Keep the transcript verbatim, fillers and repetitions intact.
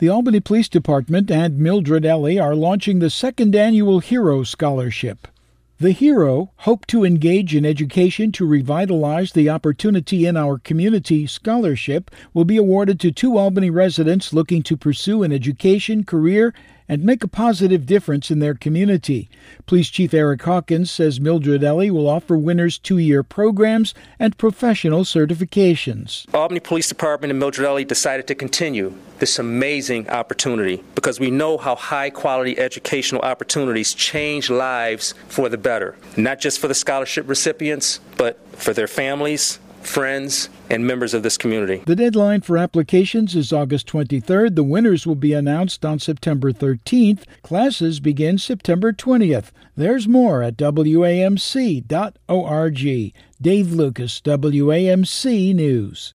The Albany Police Department and Mildred Ellie are launching the second annual Hero Scholarship. The Hero Hope to Engage in Education to Revitalize the Opportunity in Our Community scholarship will be awarded to two Albany residents looking to pursue an education, career, and make a positive difference in their community. Police Chief Eric Hawkins says Mildred Ellie will offer winners two-year programs and professional certifications. Albany Police Department and Mildred Ellie decided to continue this amazing opportunity because we know how high-quality educational opportunities change lives for the better, not just for the scholarship recipients, but for their families, friends, and members of this community. The deadline for applications is August twenty-third. The winners will be announced on September thirteenth. Classes begin September twentieth. There's more at W A M C dot org. Dave Lucas, W A M C News.